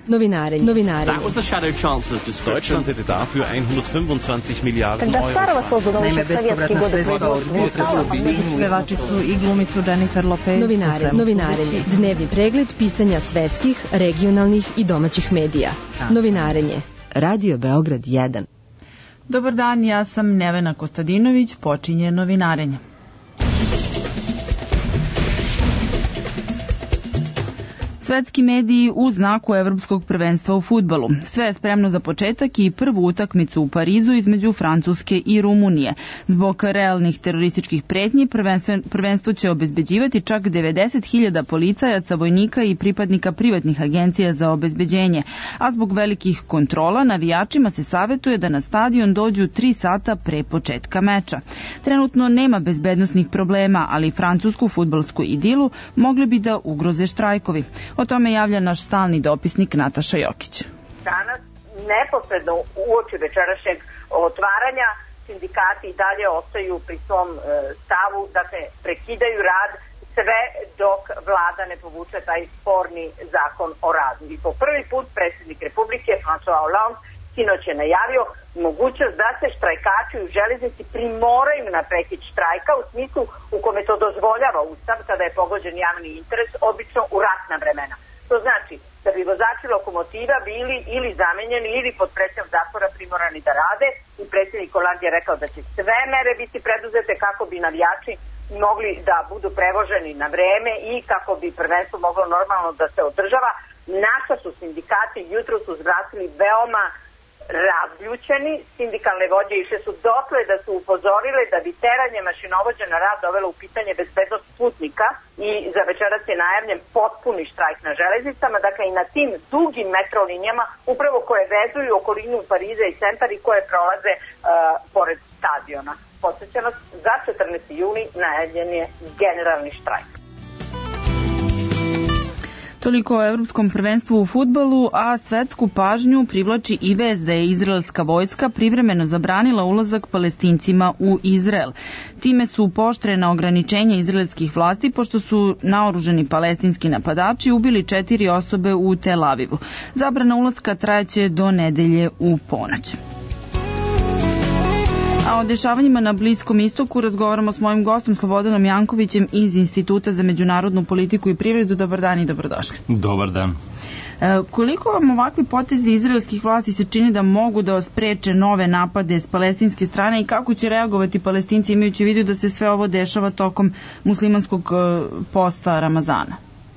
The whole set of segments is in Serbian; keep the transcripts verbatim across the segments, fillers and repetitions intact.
Novinarenje. Novinarenje. That was the Shadow Chancellor's description. Deutschland hätte dafür hundertfünfundzwanzig Milliarden Euro. Naime, bespovratna sredstva od pevačicu i glumicu Jennifer Lopez. Novinarenje. Novinarenje. Dnevni pregled pisanja svetskih, regionalnih i domaćih medija. Novinarenje. Radio Beograd jedan. Dobar dan, ja sam Nevena Kostadinović, počinje novinarenje. Svetski mediji u znaku evropskog prvenstva u fudbalu. Sve je spremno za početak i prvu utakmicu u Parizu između Francuske i Rumunije. Zbog realnih terorističkih pretnji prvenstvo, prvenstvo će obezbeđivati čak devedeset hiljada policajaca, vojnika i pripadnika privatnih agencija za obezbeđenje. A zbog velikih kontrola navijačima se savetuje da na stadion dođu tri sata pre početka meča. Trenutno nema bezbednosnih problema, ali francusku fudbalsku idilu mogli bi da ugroze štrajkovi. O tome javlja naš stalni dopisnik Nataša Jokić. Danas, neposredno uoči večerašnjeg otvaranja, sindikati i dalje ostaju pri svom e, stavu da se prekidaju rad sve dok vlada ne povuče taj sporni zakon o radu. I po prvi put predsjednik Republike François Hollande sinoć je najavio mogućnost da se štrajkači u železnici primoraju na prekid štrajka u smislu u kome to dozvoljava Ustav kada je pogođen javni interes, obično u ratna vremena. To znači da bi vozači lokomotiva bili ili zamenjeni ili pod pretnjom zatvora primorani da rade i predsjednik Hollande je rekao da će sve mere biti preduzete kako bi navijači mogli da budu prevoženi na vreme i kako bi prvenstvo moglo normalno da se održava. Naša su sindikati jutro su zvrasili veoma razljučeni. Sindikalne vođe išle su dotle da su upozorile da bi teranje mašinovođa na rad dovelo u pitanje bezbednost putnika i za večeras je najavljen potpuni štrajk na železnicama, dakle i na tim dugim metrolinijama upravo koje vezuju okolinu Pariza i centar i koje prolaze uh, pored stadiona. Podsjećam vas, za četrnaesti juni najavljen je generalni štrajk. Toliko o evropskom prvenstvu u fudbalu, a svetsku pažnju privlači i vest da je izraelska vojska privremeno zabranila ulazak Palestincima u Izrael. Time su pooštrena ograničenja izraelskih vlasti pošto su naoružani palestinski napadači ubili četiri osobe u Tel Avivu. Zabrana ulaska trajaće do nedelje u ponoć. A o dešavanjima na Bliskom istoku razgovaramo s mojim gostom Slobodanom Jankovićem iz Instituta za međunarodnu politiku i privredu. Dobar dan i dobrodošli. Dobar dan. E, koliko vam ovakvi potezi izraelskih vlasti se čini da mogu da spreče nove napade s palestinske strane i kako će reagovati Palestinci imajući u vidu da se sve ovo dešava tokom muslimanskog posta Ramazana?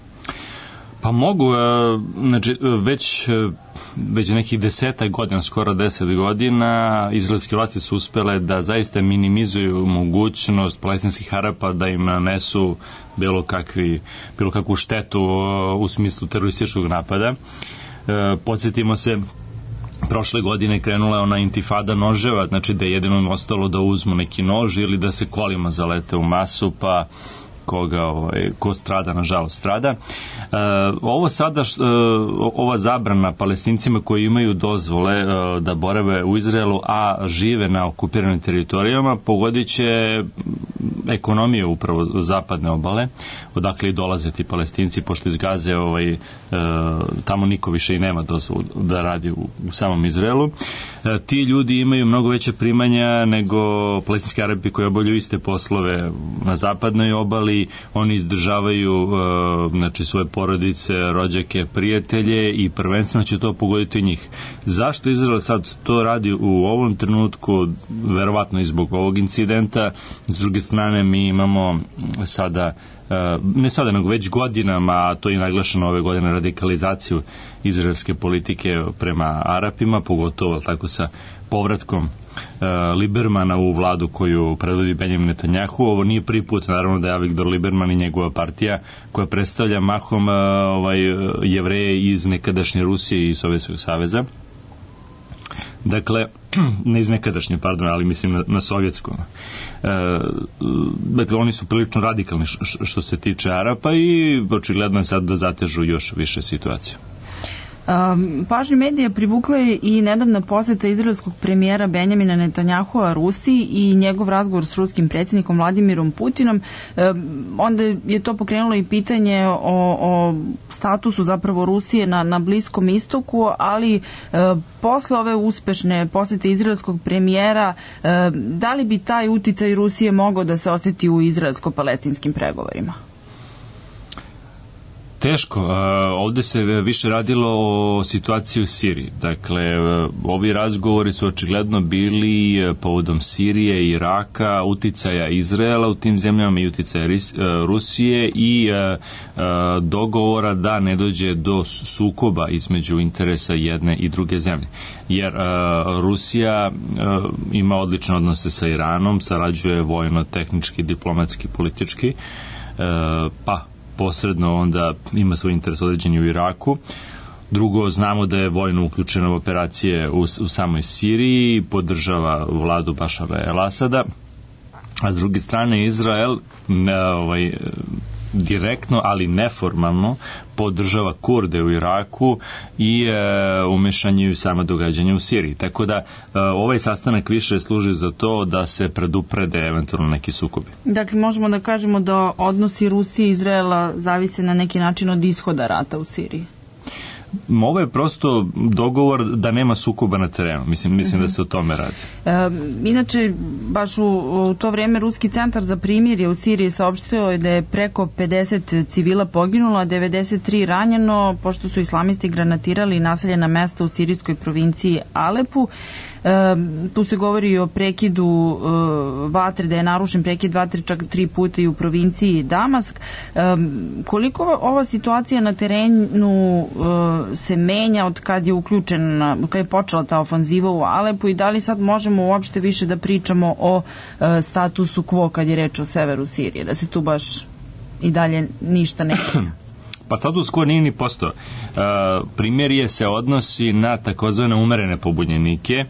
Pa mogu, znači već, već nekih desetak godina, skoro deset godina, izraelske vlasti su uspele da zaista minimizuju mogućnost palestinskih Arapa da im nanesu bilo, kakvi, bilo kakvu štetu u smislu terorističkog napada. Podsjetimo se, prošle godine krenula je ona intifada noževa, znači da je jedino ostalo da uzmu neki nož ili da se kolima zalete u masu, pa koga, ovaj, ko strada, nažalost strada. E, ovo sada, š, e, ova zabrana Palestincima koji imaju dozvole e, da borave u Izraelu, a žive na okupiranim teritorijama, pogodit će ekonomiju upravo zapadne obale, odakle i dolaze ti Palestinci, pošto iz Gaze ovaj, e, tamo niko više i nema dozvolu da radi u, u samom Izraelu. E, ti ljudi imaju mnogo veće primanja nego palestinski Arapi koji obavljaju iste poslove na zapadnoj obali. Oni izdržavaju znači svoje porodice, rođake, prijatelje i prvenstveno će to pogoditi njih. Zašto Izrael sad to radi u ovom trenutku? Verovatno i zbog ovog incidenta. S druge strane mi imamo sada, ne sada nego već godinama, a to je naglašeno ove godine, radikalizaciju izraelske politike prema Arapima, pogotovo tako sa povratkom Libermana u vladu koju predvodi Benjamin Netanjahu. Ovo nije prvi put, naravno, da je Avigdor Liberman i njegova partija koja predstavlja mahom ovaj, Jevreje iz nekadašnje Rusije i Sovjetskog saveza. Dakle, ne iz nekadašnje, pardon, ali mislim na, na sovjetskom. E, dakle, oni su prilično radikalni š, što se tiče Arapa i očigledno je sad da zatežu još više situaciju. Um, pažnju medija privukla je i nedavna poseta izraelskog premijera Benjamina Netanjahua Rusiji i njegov razgovor s ruskim predsjednikom Vladimirom Putinom. Um, onda je to pokrenulo i pitanje o, o statusu zapravo Rusije na, na Bliskom istoku, ali uh, posle ove uspešne posete izraelskog premijera, uh, da li bi taj uticaj Rusije mogao da se osjeti u izraelsko-palestinskim pregovorima? Teško. Ovde se više radilo o situaciji u Siriji. Dakle, ovi razgovori su očigledno bili povodom Sirije i Iraka, uticaja Izraela u tim zemljama i uticaja Rusije i dogovora da ne dođe do sukoba između interesa jedne i druge zemlje. Jer Rusija ima odlične odnose sa Iranom, sarađuje vojno, tehnički, diplomatski, politički, pa posredno onda ima svoj interes određeni u Iraku. Drugo, znamo da je vojno uključena u operacije u, u samoj Siriji, podržava vladu Bašara el-Asada, a s druge strane Izrael ne, ovaj, direktno, ali neformalno podržava Kurde u Iraku i e, umešanje u sama događanja u Siriji. Tako da e, ovaj sastanak više služi za to da se preduprede eventualno neki sukobi. Dakle, možemo da kažemo da odnosi Rusije i Izraela zavise na neki način od ishoda rata u Siriji. Ovo je prosto dogovor da nema sukoba na terenu. Mislim, mislim da se o tome radi. E, inače, baš u, u to vreme Ruski centar za primirje u Siriji saopštio je da je preko pedeset civila poginulo, a devedeset tri ranjeno, pošto su islamisti granatirali naseljena mesta u sirijskoj provinciji Alepu. E, tu se govori o prekidu e, vatre, da je narušen prekid vatre čak tri puta i u provinciji Damask. E, koliko ova situacija na terenu e, se menja od kad je uključen, od kad je počela ta ofanziva u Alepu i da li sad možemo uopšte više da pričamo o e, statusu quo kad je reč o severu Sirije, da se tu baš i dalje ništa ne menja? Pa status quo nije ni postao. E, primjerje se odnosi na takozvane umerene pobunjenike e,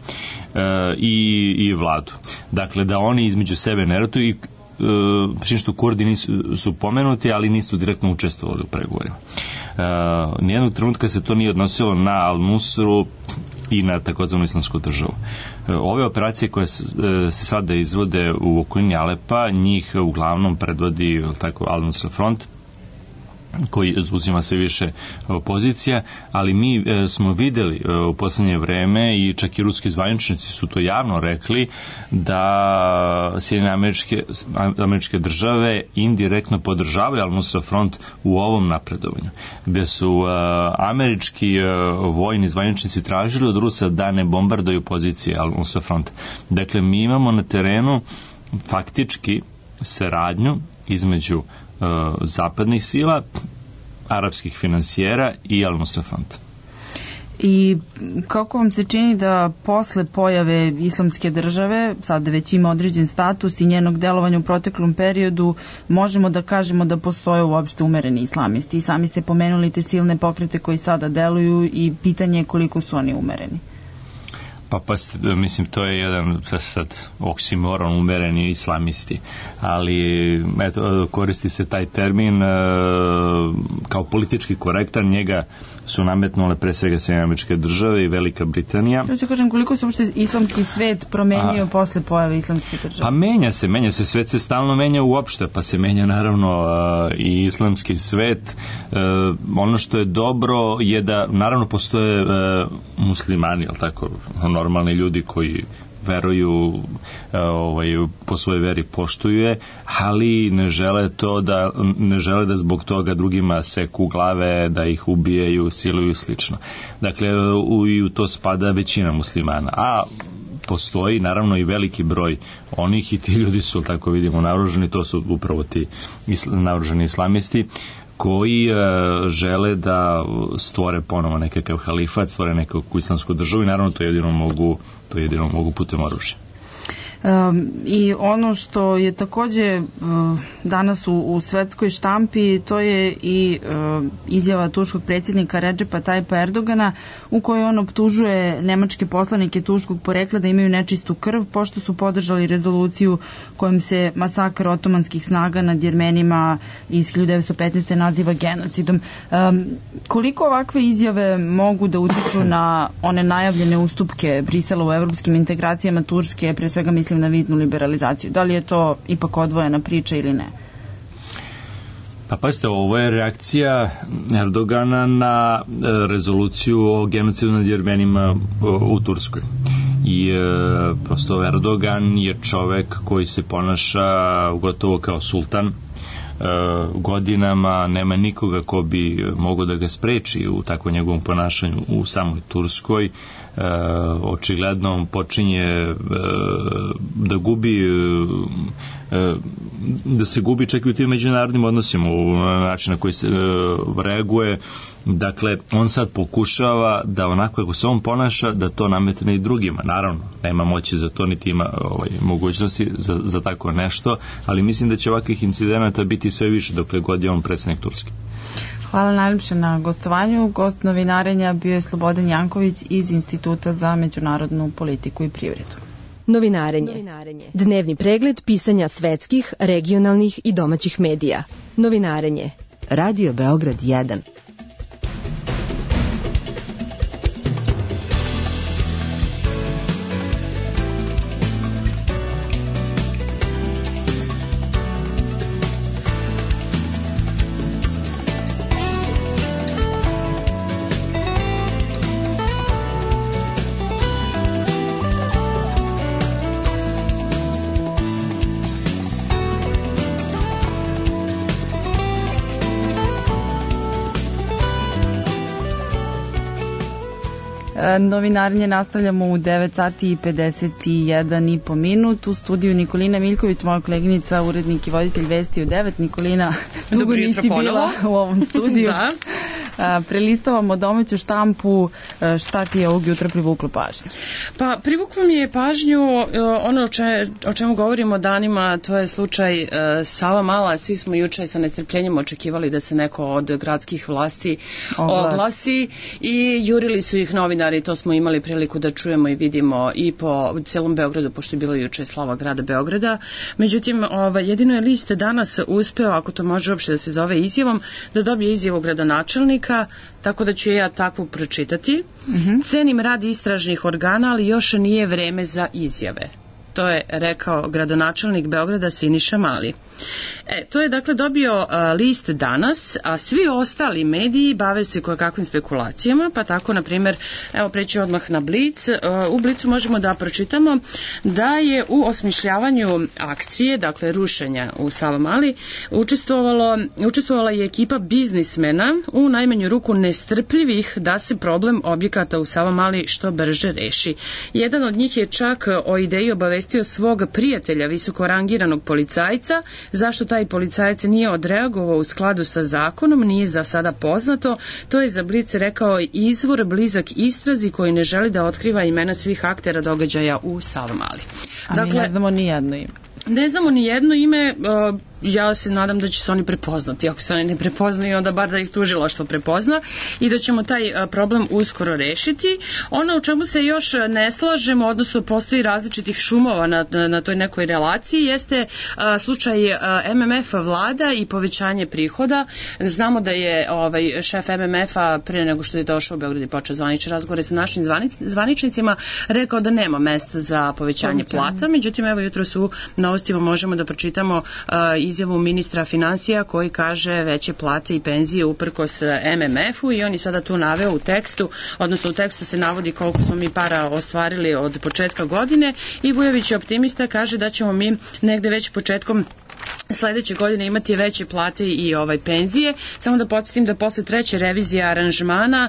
i, i vladu. Dakle, da oni između sebe ne ratuju i čim što Kurdi nisu, su pomenuti, ali nisu direktno učestvovali u pregovorima. E, nijednog trenutka se to nije odnosilo na Al-Nusru i na takozvanu islamsku državu. E, ove operacije koje se, se sada izvode u okolini Alepa, njih uglavnom predvodi tako Al-Nusra front, koji uzima sve više pozicija, ali mi e, smo videli e, u poslednje vreme i čak i ruski zvaničnici su to javno rekli da Sjedinjene američke, američke države indirektno podržavaju Al-Nusra front u ovom napredovanju, gde su e, američki e, vojni zvaničnici tražili od Rusa da ne bombarduju pozicije Al-Nusra front. Dakle, mi imamo na terenu faktički saradnju između zapadnih sila, arapskih finansijera i Al-Nusra fronta. I kako vam se čini da posle pojave islamske države, sada već ima određen status i njenog delovanja u proteklom periodu, možemo da kažemo da postoje uopšte umereni islamisti? I sami ste pomenuli te silne pokrete koji sada deluju i pitanje je koliko su oni umereni. Pa, pa mislim, to je jedan sad oksimoron, umereni islamisti, ali eto, koristi se taj termin e, kao politički korektan, njega su nametnule pre svega Sjedinjene Američke Države i Velika Britanija. Ja ću kažem, koliko se uopšte islamski svet promenio A, posle pojave islamske države? Pa menja se, menja se, svet se stalno menja uopšte, pa se menja naravno e, i islamski svet. E, ono što je dobro je da naravno postoje e, muslimani, jel tako, normalni ljudi koji veruju, ovaj, po svojoj veri poštuju je, ali ne žele to da, ne žele da zbog toga drugima seku glave, da ih ubijaju, siluju i slično. Dakle, u, i u to spada većina muslimana. A postoji naravno i veliki broj onih i ti ljudi su, tako vidimo, naoružani, to su upravo ti isla, naoružani islamisti koji e, žele da stvore ponovo nekakav halifat, stvore nekakvu islamsku državu i naravno to jedino mogu, to jedino mogu putem oružja. Um, I ono što je takođe uh, danas u, u svetskoj štampi, to je i uh, izjava turskog predsjednika Redžepa Tajpa Erdogana, u kojoj on optužuje nemačke poslanike turskog porekla da imaju nečistu krv, pošto su podržali rezoluciju kojom se masakr otomanskih snaga nad Jermenima iz hiljadu devetsto petnaeste. naziva genocidom. Um, koliko ovakve izjave mogu da utiču na one najavljene ustupke Brisela u evropskim integracijama Turske, pre svega mislim na viznu liberalizaciju? Da li je to ipak odvojena priča ili ne? Pa pazite, ovo je reakcija Erdogana na rezoluciju o genocidu nad Jermenima u Turskoj. I e, prosto Erdogan je čovek koji se ponaša gotovo kao sultan. Godinama nema nikoga ko bi mogao da ga spreči u takvom njegovom ponašanju u samoj Turskoj. E, očigledno on počinje e, da gubi e, da se gubi čak i u tim međunarodnim odnosima u način na koji se e, reaguje. Dakle, on sad pokušava da onako kako se on ponaša, da to nametne i drugima. Naravno, nema moći za to, niti ima ovaj, mogućnosti za, za tako nešto, ali mislim da će ovakvih incidenata biti sve više dokle god je on predsjednik Turske. Hvala najljepše na gostovanju. Gost novinarenja bio je Slobodan Janković iz Instituta za međunarodnu politiku i privredu. Novinarenje. Dnevni pregled pisanja svetskih, regionalnih i domaćih medija. Novinarenje. Radio Beograd jedan. Novinarenje nastavljamo u devet sati i pedeset jedan i po minut. U studiju Nikolina Miljković, moja koleginica, urednik i voditelj Vesti u devet. Nikolina, dugo nisi bila u ovom studiju. Da. Prelistavamo domaću štampu, šta ti je ovog jutra privuklo pažnju? Pa privuklo mi je pažnju ono o, če, o čemu govorimo danima, to je slučaj uh, Sava Mala. Svi smo juče sa nestrpljenjem očekivali da se neko od gradskih vlasti Oglas. oglasi i jurili su ih novinari, to smo imali priliku da čujemo i vidimo i po celom Beogradu, pošto je bilo juče slava grada Beograda. Međutim, ovaj, jedino je list danas uspeo, ako to može uopšte da se zove izjavom, da dobije izjavu gradonačelnika, tako da ću ja takvu pročitati. Mm-hmm. Cenim rad istražnih organa, ali još nije vreme za izjave. To je rekao gradonačelnik Beograda Siniša Mali. E, to je dakle dobio uh, list danas, a svi ostali mediji bave se kojekakvim spekulacijama, pa tako, na primjer, evo preći odmah na Blic. Uh, u Blicu možemo da pročitamo da je u osmišljavanju akcije, dakle rušenja u Savamali, učestvovalo, učestvovala je ekipa biznismena u najmanju ruku nestrpljivih da se problem objekata u Savamali što brže reši. Jedan od njih je čak o ideji obavestio svog prijatelja, visoko rangiranog policajca. Zašto taj policajac nije odreagovao u skladu sa zakonom, nije za sada poznato. To je za Blic rekao izvor blizak istrazi koji ne želi da otkriva imena svih aktera događaja u Savamali. A dakle, mi ne znamo ni jedno ime. Ne znamo ni jedno ime, uh, ja se nadam da će se oni prepoznati. Ako se oni ne prepoznaju, onda bar da ih tužilaštvo prepozna i da ćemo taj uh, problem uskoro rešiti. Ono u čemu se još ne slažemo, odnosno postoji različitih šumova na, na, na toj nekoj relaciji, jeste uh, slučaj uh, M M F vlada i povećanje prihoda. Znamo da je ovaj, šef M M F-a prije nego što je došao u Beograd i počeo zvanične razgovore sa našim zvanič, zvaničnicima rekao da nema mesta za povećanje plata. Međutim, evo jutro su novostima možemo da pročitamo uh, izjavu ministra financija koji kaže veće plate i penzije uprkos M M F-u i on je sada tu naveo u tekstu, odnosno u tekstu se navodi koliko smo mi para ostvarili od početka godine i Vujović je optimista, kaže da ćemo mi negde već početkom sledeće godine imati veće plate i ovaj penzije. Samo da podsjetim da posle treće revizije aranžmana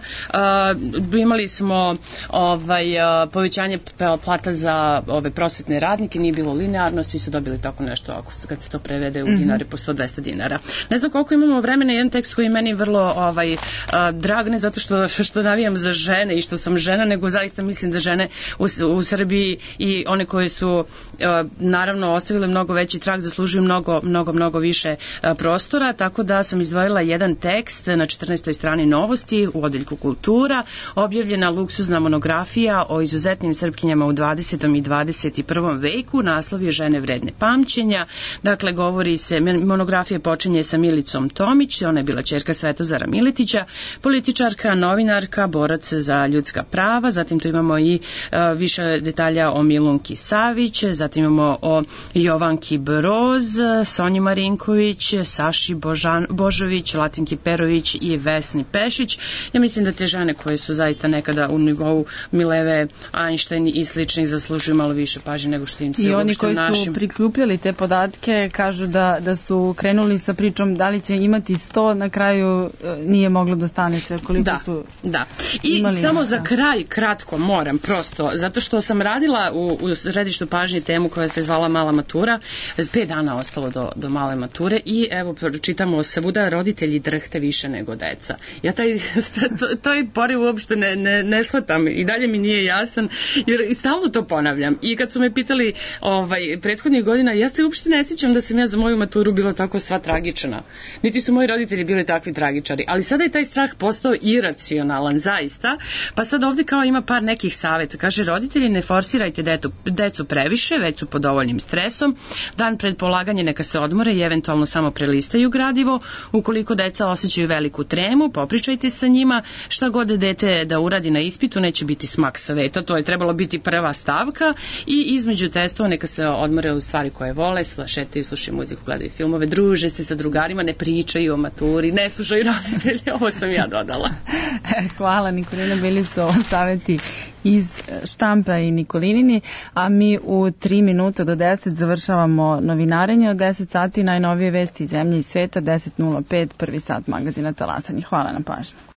uh, imali smo ovaj uh, povećanje plata za ove prosvetne radnike, nije bilo linearno, svi su dobili tako nešto ako kad se to prevede u dinare po sto do dvesta dinara. Ne znam koliko imamo vremena, jedan tekst koji je meni vrlo ovaj uh, drag, ne zato što što navijam za žene i što sam žena, nego zaista mislim da žene u, u Srbiji i one koje su uh, naravno ostavile mnogo veći trag zaslužuju mnogo mnogo, mnogo više prostora, tako da sam izdvojila jedan tekst na četrnaestoj strani Novosti u odeljku kultura, objavljena luksuzna monografija o izuzetnim Srpkinjama u dvadesetom i dvadeset prvom veku, naslov je Žene vredne pamćenja, dakle govori se, monografija počinje sa Milicom Tomić, ona je bila ćerka Svetozara Miletića, političarka, novinarka, borac za ljudska prava, zatim tu imamo i uh, više detalja o Milunki Savić, zatim imamo o Jovanki Broz, Sonji Marinković, Saši Božan, Božović, Latinki Perović i Vesni Pešić. Ja mislim da te žene koje su zaista nekada u nivou Mileve, Einstein i sličnih zaslužuju malo više pažnje nego što im se uopšte našim. I oni koji su prikupljali te podatke kažu da, da su krenuli sa pričom da li će imati sto, na kraju nije moglo da stane sve koliko da, su da. I samo za kraj kratko moram prosto, zato što sam radila u, u središtu pažnje temu koja se zvala Mala matura, pet dana ostalo do, do male mature i evo čitamo svuda roditelji drhte više nego deca. Ja taj, taj poriv uopšte ne, ne, ne shvatam i dalje mi nije jasan jer stalno to ponavljam i kad su me pitali ovaj, prethodnih godina ja se uopšte ne sjećam da sam ja za moju maturu bila tako sva tragična. Niti su moji roditelji bili takvi tragičari, ali sada je taj strah postao iracionalan zaista, pa sad ovde kao ima par nekih saveta. Kaže, roditelji ne forsirajte detu, decu previše, već su pod dovoljnim stresom, dan pred polaganje neka se odmore i eventualno samo prelistaju gradivo. Ukoliko deca osjećaju veliku tremu, popričajte sa njima, šta god dete da uradi na ispitu neće biti smak sveta, to je trebalo biti prva stavka i između testova neka se odmore u stvari koje vole, šetaju, slušaju muziku, gledaju filmove, druže se sa drugarima, ne pričaju o maturi, ne slušaju roditelji, ovo sam ja dodala. Hvala Nikolina, bili su ovo saveti iz Štampa i Nikolinini, a mi u tri minuta do deset završavamo novinarenje, od deset sati najnovije vesti iz zemlje i sveta, deset nula pet, prvi sat magazina Talasanje. Hvala na pažnju.